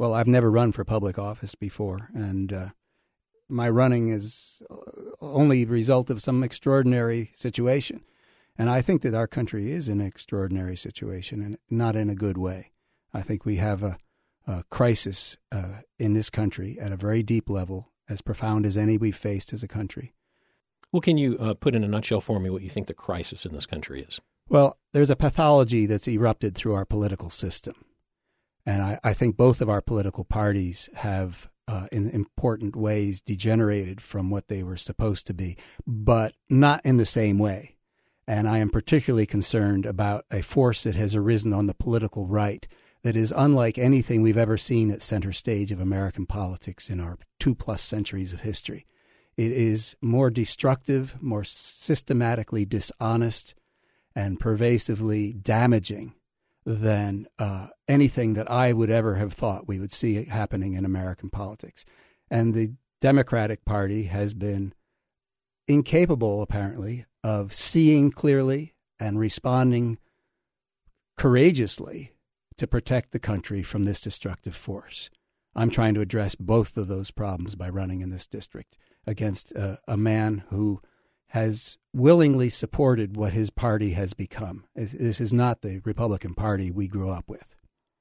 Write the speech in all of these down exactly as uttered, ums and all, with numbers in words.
Well, I've never run for public office before, and uh, my running is only the result of some extraordinary situation. And I think that our country is in an extraordinary situation, and not in a good way. I think we have a, a crisis uh, in this country at a very deep level, as profound as any we've faced as a country. Well, can you uh, put in a nutshell for me what you think the crisis in this country is? Well, there's a pathology that's erupted through our political system. And I, I think both of our political parties have, uh, in important ways, degenerated from what they were supposed to be, but not in the same way. And I am particularly concerned about a force that has arisen on the political right that is unlike anything we've ever seen at center stage of American politics in our two-plus centuries of history. It is more destructive, more systematically dishonest, and pervasively damaging than uh, anything that I would ever have thought we would see happening in American politics. And the Democratic Party has been incapable, apparently, of seeing clearly and responding courageously to protect the country from this destructive force. I'm trying to address both of those problems by running in this district against uh, a man who has willingly supported what his party has become. This is not the Republican Party we grew up with.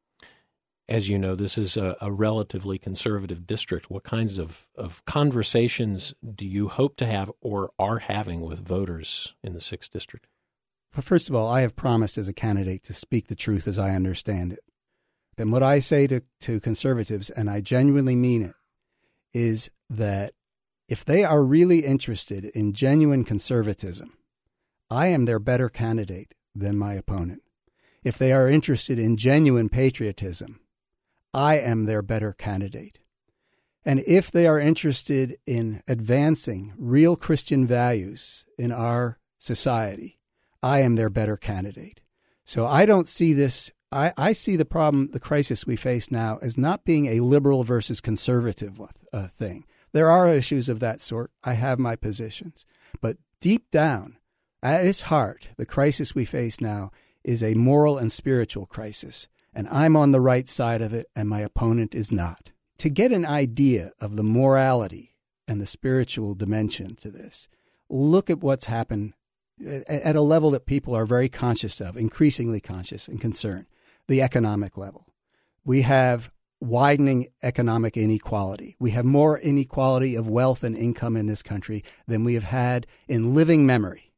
As you know, this is a, a relatively conservative district. What kinds of, of conversations do you hope to have or are having with voters in the sixth District? Well, first of all, I have promised as a candidate to speak the truth as I understand it. And what I say to, to conservatives, and I genuinely mean it, is that if they are really interested in genuine conservatism, I am their better candidate than my opponent. If they are interested in genuine patriotism, I am their better candidate. And if they are interested in advancing real Christian values in our society, I am their better candidate. So I don't see this, I, I see the problem, the crisis we face now, as not being a liberal versus conservative uh, thing. There are issues of that sort. I have my positions. But deep down, at its heart, the crisis we face now is a moral and spiritual crisis. And I'm on the right side of it, and my opponent is not. To get an idea of the morality and the spiritual dimension to this, look at what's happened at a level that people are very conscious of, increasingly conscious and concerned, the economic level. We have widening economic inequality. We have more inequality of wealth and income in this country than we have had in living memory.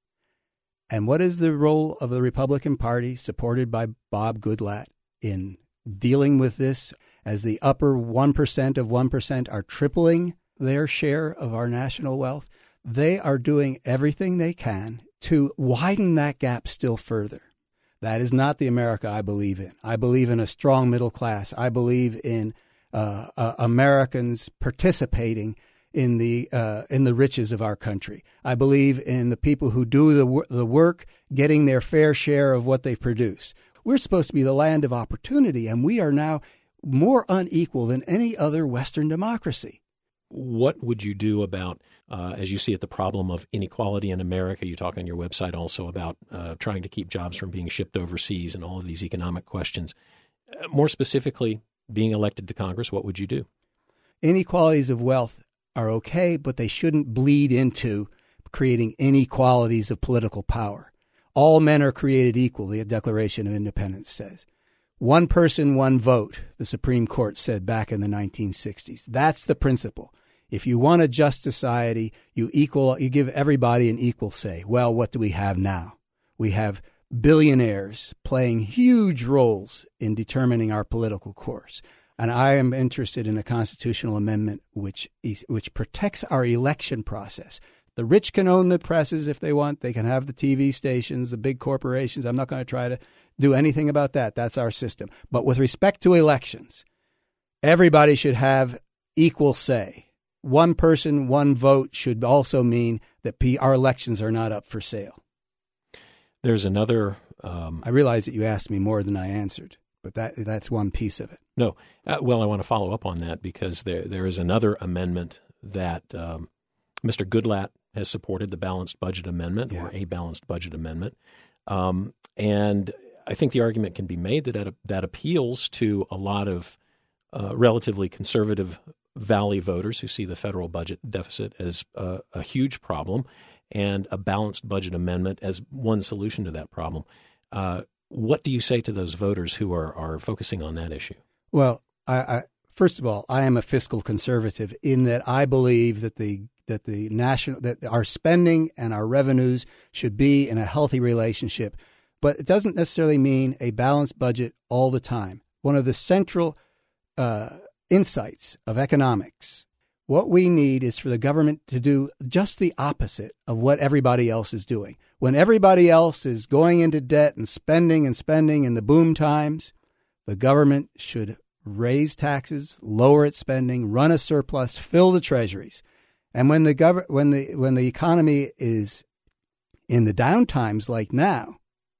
And what is the role of the Republican Party, supported by Bob Goodlatte, in dealing with this as the upper one percent of one percent are tripling their share of our national wealth? They are doing everything they can to widen that gap still further. That is not the America I believe in. I believe in a strong middle class. I believe in uh, uh, Americans participating in the uh, in the riches of our country. I believe in the people who do the wor- the work getting their fair share of what they produce. We're supposed to be the land of opportunity, and we are now more unequal than any other Western democracy. What would you do about, uh, as you see it, the problem of inequality in America? You talk on your website also about uh, trying to keep jobs from being shipped overseas and all of these economic questions. Uh, more specifically, being elected to Congress, what would you do? Inequalities of wealth are okay, but they shouldn't bleed into creating inequalities of political power. All men are created equal, the Declaration of Independence says. One person, one vote, the Supreme Court said back in the nineteen sixties. That's the principle. If you want a just society, you equal, you give everybody an equal say. Well, what do we have now? We have billionaires playing huge roles in determining our political course. And I am interested in a constitutional amendment which is, which protects our election process. The rich can own the presses if they want. They can have the T V stations, the big corporations. I'm not going to try to do anything about that. That's our system. But with respect to elections, everybody should have equal say. One person, one vote should also mean that our elections are not up for sale. There's another... Um, I realize that you asked me more than I answered, but that that's one piece of it. No. Uh, well, I want to follow up on that because there there is another amendment that um, Mister Goodlatte has supported, the Balanced Budget Amendment, yeah. or a Balanced Budget Amendment. Um, and I think the argument can be made that that, that appeals to a lot of uh, relatively conservative Valley voters who see the federal budget deficit as a, a huge problem and a balanced budget amendment as one solution to that problem. Uh, what do you say to those voters who are, are focusing on that issue? Well, I, I, first of all, I am a fiscal conservative in that I believe that the that the national that our spending and our revenues should be in a healthy relationship, but it doesn't necessarily mean a balanced budget all the time. One of the central uh, insights of economics, what we need is for the government to do just the opposite of what everybody else is doing. When everybody else is going into debt and spending and spending in the boom times, the government should raise taxes, lower its spending, run a surplus, fill the treasuries. And when the gov- when the when the economy is in the down times like now,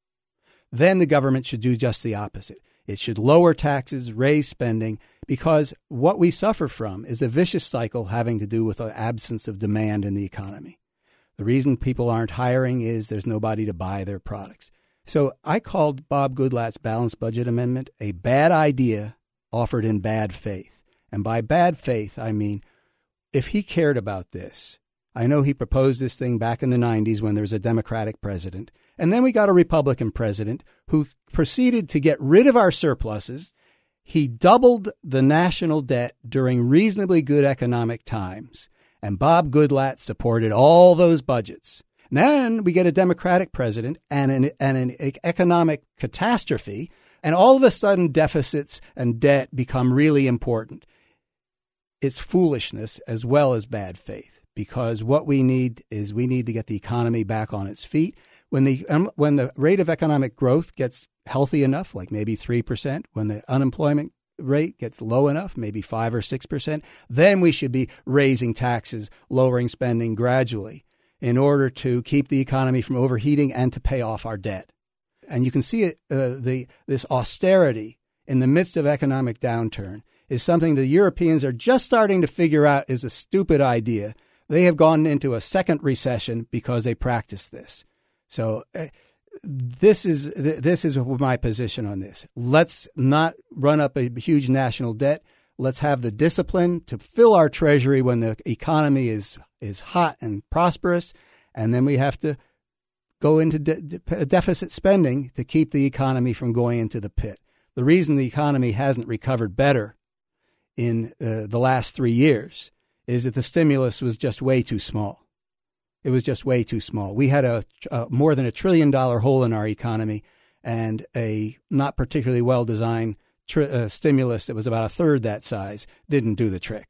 then the government should do just the opposite. It should lower taxes, raise spending, because what we suffer from is a vicious cycle having to do with the absence of demand in the economy. The reason people aren't hiring is there's nobody to buy their products. So I called Bob Goodlatte's balanced budget amendment a bad idea offered in bad faith. And by bad faith, I mean, if he cared about this, I know he proposed this thing back in the nineties when there was a Democratic president. And then we got a Republican president who proceeded to get rid of our surpluses. He doubled the national debt during reasonably good economic times. And Bob Goodlatte supported all those budgets. Then we get a Democratic president and an, and an economic catastrophe. And all of a sudden, deficits and debt become really important. It's foolishness as well as bad faith, because what we need is we need to get the economy back on its feet. When the um, when the rate of economic growth gets healthy enough, like maybe three percent, when the unemployment rate gets low enough, maybe five or six percent, then we should be raising taxes, lowering spending gradually in order to keep the economy from overheating and to pay off our debt. And you can see it, uh, the this austerity in the midst of economic downturn is something the Europeans are just starting to figure out is a stupid idea. They have gone into a second recession because they practiced this. So uh, this is this is my position on this. Let's not run up a huge national debt. Let's have the discipline to fill our treasury when the economy is is hot and prosperous, and then we have to go into de- de- deficit spending to keep the economy from going into the pit. The reason the economy hasn't recovered better in uh, the last three years is that the stimulus was just way too small. It was just way too small. We had a, a more than a trillion dollar hole in our economy, and a not particularly well designed tri- uh, stimulus that was about a third that size didn't do the trick.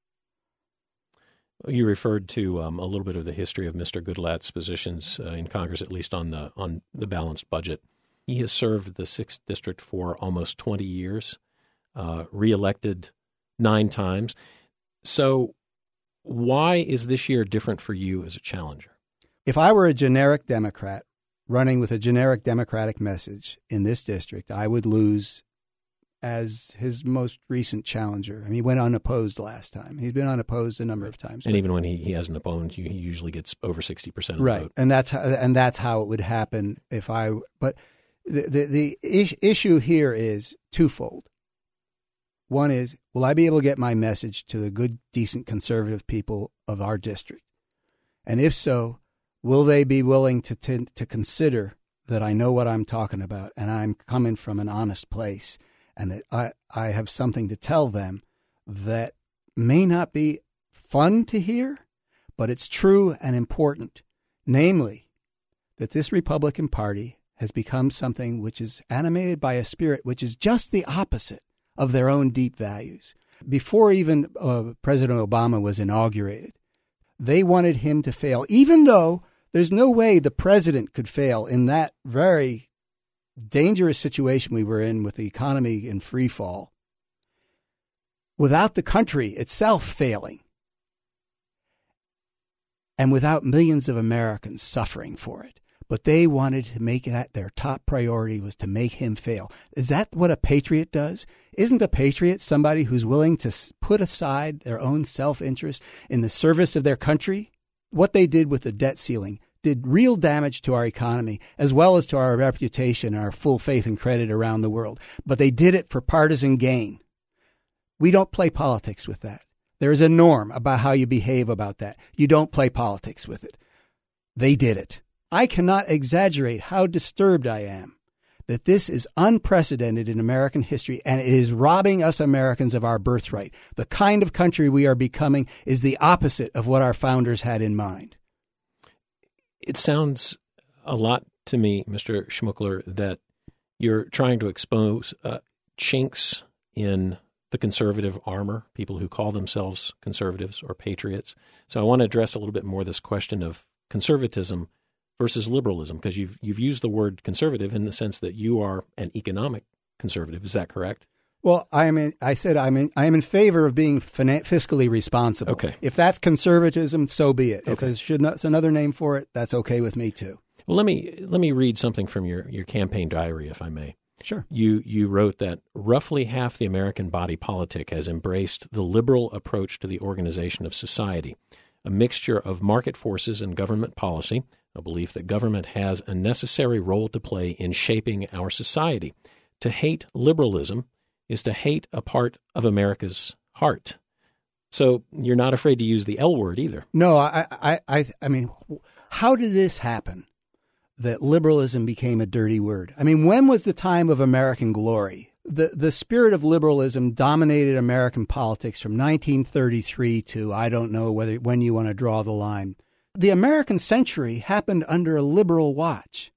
You referred to um, a little bit of the history of Mister Goodlatte's positions uh, in Congress, at least on the on the balanced budget. He has served the sixth District for almost twenty years, uh, reelected nine times. So why is this year different for you as a challenger? If I were a generic Democrat running with a generic Democratic message in this district, I would lose as his most recent challenger. I mean, he went unopposed last time. He's been unopposed a number of times. And even when he, he has an opponent, he usually gets over sixty percent of right. the vote. And that's how, and that's how it would happen if I, but the, the, the is, issue here is twofold. One is, will I be able to get my message to the good, decent, conservative people of our district? And if so, will they be willing to t- to consider that I know what I'm talking about and I'm coming from an honest place, and that I, I have something to tell them that may not be fun to hear, but it's true and important. Namely, that this Republican Party has become something which is animated by a spirit which is just the opposite of their own deep values. Before even uh, President Obama was inaugurated, they wanted him to fail, even though there's no way the president could fail in that very dangerous situation we were in with the economy in free fall, without the country itself failing and without millions of Americans suffering for it. But they wanted to make that their top priority was to make him fail. Is that what a patriot does? Isn't a patriot somebody who's willing to put aside their own self-interest in the service of their country? What they did with the debt ceiling did real damage to our economy, as well as to our reputation and our full faith and credit around the world. But they did it for partisan gain. We don't play politics with that. There is a norm about how you behave about that. You don't play politics with it. They did it. I cannot exaggerate how disturbed I am that this is unprecedented in American history, and it is robbing us Americans of our birthright. The kind of country we are becoming is the opposite of what our founders had in mind. It sounds a lot to me, Mister Schmuckler, that you're trying to expose uh, chinks in the conservative armor, people who call themselves conservatives or patriots. So I want to address a little bit more this question of conservatism versus liberalism, because you've you've used the word conservative in the sense that you are an economic conservative. Is that correct? Well, I am. In, I said I'm in. I am in favor of being finan- fiscally responsible. Okay. If that's conservatism, so be it. Okay. If there's should not, it's another name for it, that's okay with me too. Well, let me let me read something from your, your campaign diary, if I may. Sure. You you wrote that roughly half the American body politic has embraced the liberal approach to the organization of society, a mixture of market forces and government policy, a belief that government has a necessary role to play in shaping our society. To hate liberalism is to hate a part of America's heart. So you're not afraid to use the L word either. No, I, I, I, I mean, how did this happen? That liberalism became a dirty word. I mean, when was the time of American glory? The the spirit of liberalism dominated American politics from nineteen thirty-three to I don't know whether when you want to draw the line. The American century happened under a liberal watch.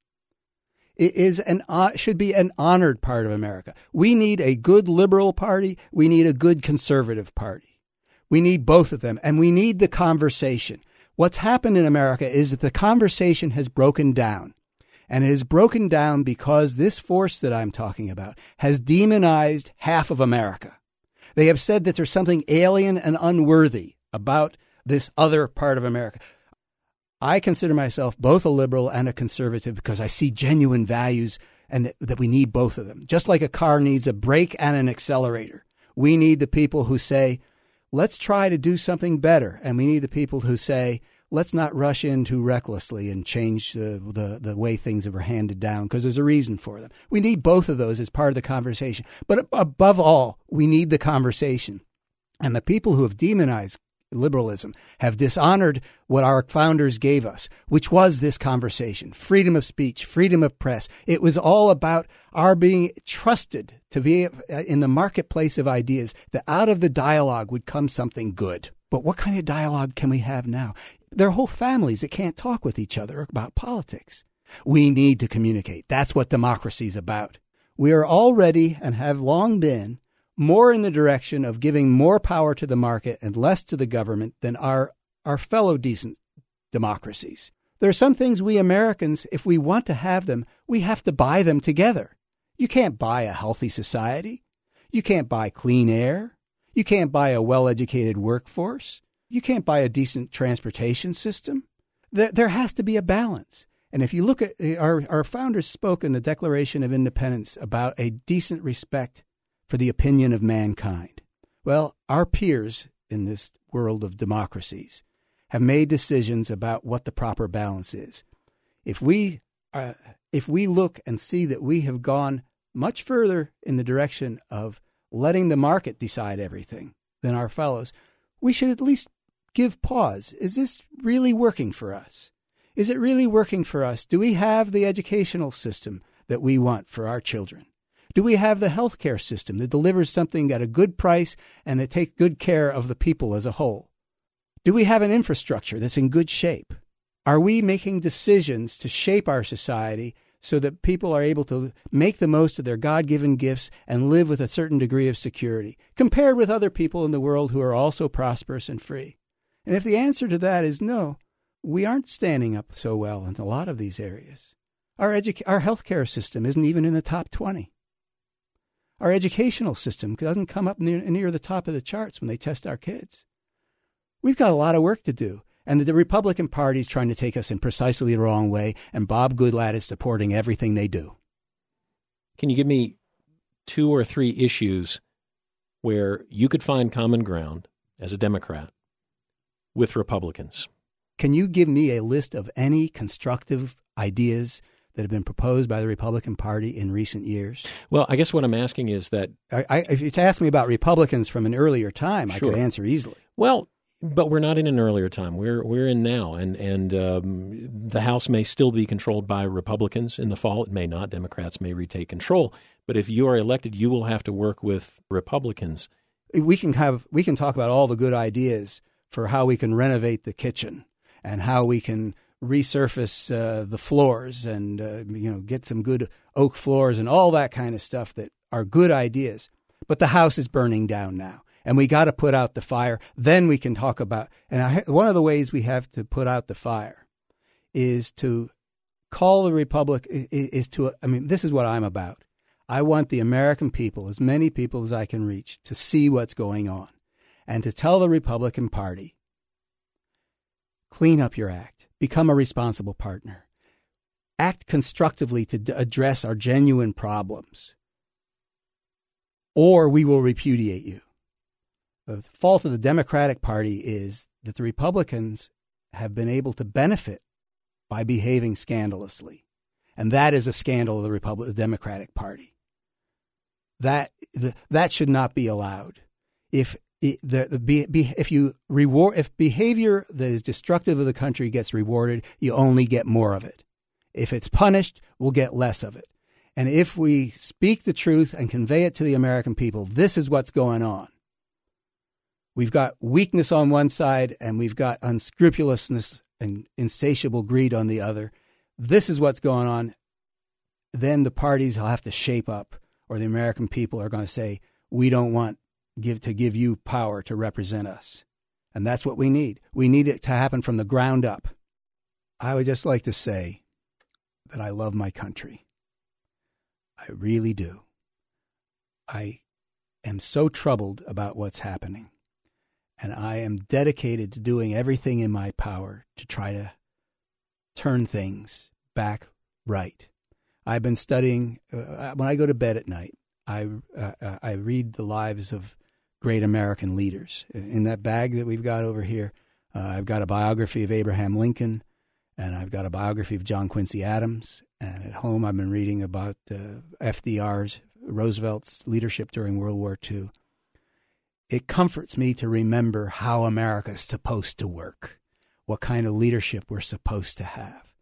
It is an uh, should be an honored part of America. We need a good liberal party. We need a good conservative party. We need both of them, and we need the conversation. What's happened in America is that the conversation has broken down, and it has broken down because this force that I'm talking about has demonized half of America. They have said that there's something alien and unworthy about this other part of America. I consider myself both a liberal and a conservative because I see genuine values and that, that we need both of them. Just like a car needs a brake and an accelerator, we need the people who say, let's try to do something better. And we need the people who say, let's not rush in too recklessly and change the, the, the way things are handed down because there's a reason for them. We need both of those as part of the conversation. But above all, we need the conversation. And the people who have demonized liberalism have dishonored what our founders gave us, which was this conversation, freedom of speech, freedom of press. It was all about our being trusted to be in the marketplace of ideas, that out of the dialogue would come something good. But what kind of dialogue can we have now? There are whole families that can't talk with each other about politics. We need to communicate. That's what democracy is about. We are already and have long been more in the direction of giving more power to the market and less to the government than our, our fellow decent democracies. There are some things we Americans, if we want to have them, we have to buy them together. You can't buy a healthy society. You can't buy clean air. You can't buy a well-educated workforce. You can't buy a decent transportation system. There, there has to be a balance. And if you look at our, our founders spoke in the Declaration of Independence about a decent respect for the opinion of mankind. Well, our peers in this world of democracies have made decisions about what the proper balance is. If we uh, if we look and see that we have gone much further in the direction of letting the market decide everything than our fellows, we should at least give pause. Is this really working for us? Is it really working for us? Do we have the educational system that we want for our children? Do we have the healthcare system that delivers something at a good price and that takes good care of the people as a whole? Do we have an infrastructure that's in good shape? Are we making decisions to shape our society so that people are able to make the most of their God-given gifts and live with a certain degree of security, compared with other people in the world who are also prosperous and free? And if the answer to that is no, we aren't standing up so well in a lot of these areas. Our edu- our healthcare system isn't even in the top twenty. Our educational system doesn't come up near, near the top of the charts when they test our kids. We've got a lot of work to do. And the Republican Party is trying to take us in precisely the wrong way, and Bob Goodlatte is supporting everything they do. Can you give me two or three issues where you could find common ground as a Democrat with Republicans? Can you give me a list of any constructive ideas that have been proposed by the Republican Party in recent years? Well, I guess what I'm asking is that... I, I, if you asked me about Republicans from an earlier time, Sure. I could answer easily. Well, but we're not in an earlier time. We're we're in now, and and um, the House may still be controlled by Republicans in the fall. It may not. Democrats may retake control. But if you are elected, you will have to work with Republicans. We can have we can talk about all the good ideas for how we can renovate the kitchen and how we can resurface uh, the floors and uh, you know get some good oak floors and all that kind of stuff that are good ideas. But the house is burning down now. And we got to put out the fire. Then we can talk about, and I, one of the ways we have to put out the fire is to call the Republic, is, is to, I mean, this is what I'm about. I want the American people, as many people as I can reach, to see what's going on and to tell the Republican Party, clean up your act, become a responsible partner, act constructively to d- address our genuine problems, or we will repudiate you. The fault of the Democratic Party is that the Republicans have been able to benefit by behaving scandalously. And that is a scandal of the Republic, the Democratic Party. That the, that should not be allowed. If the, the be, be, if you reward if behavior that is destructive of the country gets rewarded, you only get more of it. If it's punished, we'll get less of it. And if we speak the truth and convey it to the American people, this is what's going on. We've got weakness on one side, and we've got unscrupulousness and insatiable greed on the other. This is what's going on. Then the parties will have to shape up, or the American people are going to say, we don't want give to give you power to represent us. And that's what we need. We need it to happen from the ground up. I would just like to say that I love my country. I really do. I am so troubled about what's happening. And I am dedicated to doing everything in my power to try to turn things back right. I've been studying, uh, when I go to bed at night, I, uh, I read the lives of great American leaders. In that bag that we've got over here, uh, I've got a biography of Abraham Lincoln, and I've got a biography of John Quincy Adams. And at home, I've been reading about uh, F D R's, Roosevelt's leadership during World War Two. It comforts me to remember how America is supposed to work, what kind of leadership we're supposed to have.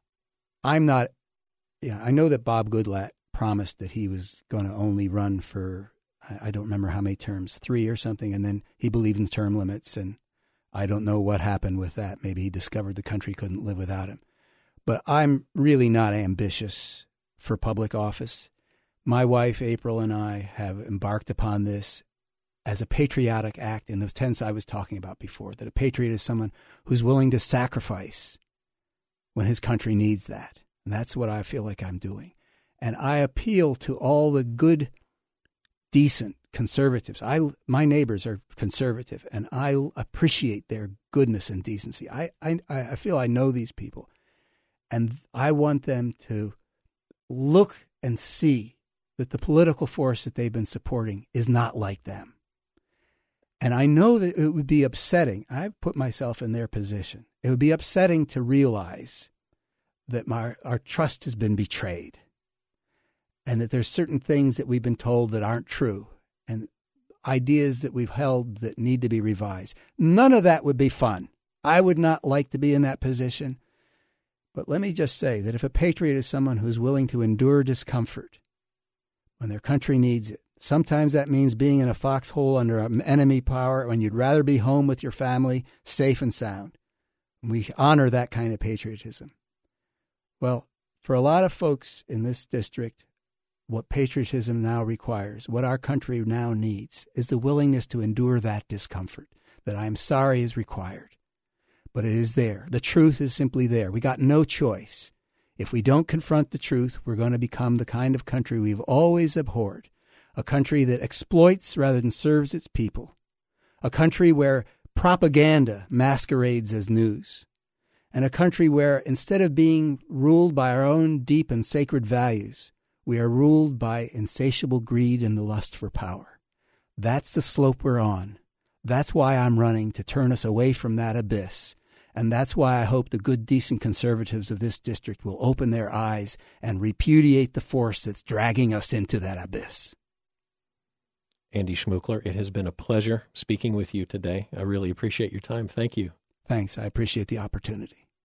I'm not, yeah, I know that Bob Goodlatte promised that he was going to only run for, I don't remember how many terms, three or something, and then he believed in term limits, and I don't know what happened with that. Maybe he discovered the country couldn't live without him. But I'm really not ambitious for public office. My wife, April, and I have embarked upon this as a patriotic act in the sense I was talking about before, that a patriot is someone who's willing to sacrifice when his country needs that. And that's what I feel like I'm doing. And I appeal to all the good, decent conservatives. I, my neighbors are conservative, and I appreciate their goodness and decency. I, I, I feel I know these people, and I want them to look and see that the political force that they've been supporting is not like them. And I know that it would be upsetting. I've put myself in their position. It would be upsetting to realize that my, our trust has been betrayed and that there's certain things that we've been told that aren't true and ideas that we've held that need to be revised. None of that would be fun. I would not like to be in that position. But let me just say that if a patriot is someone who's willing to endure discomfort when their country needs it, sometimes that means being in a foxhole under an enemy power when you'd rather be home with your family, safe and sound. We honor that kind of patriotism. Well, for a lot of folks in this district, what patriotism now requires, what our country now needs, is the willingness to endure that discomfort that I'm sorry is required. But it is there. The truth is simply there. We got no choice. If we don't confront the truth, we're going to become the kind of country we've always abhorred. A country that exploits rather than serves its people. A country where propaganda masquerades as news. And a country where, instead of being ruled by our own deep and sacred values, we are ruled by insatiable greed and the lust for power. That's the slope we're on. That's why I'm running, to turn us away from that abyss And that's why I hope the good, decent conservatives of this district will open their eyes and repudiate the force that's dragging us into that abyss. Andy Schmookler, it has been a pleasure speaking with you today. I really appreciate your time. Thank you. Thanks. I appreciate the opportunity.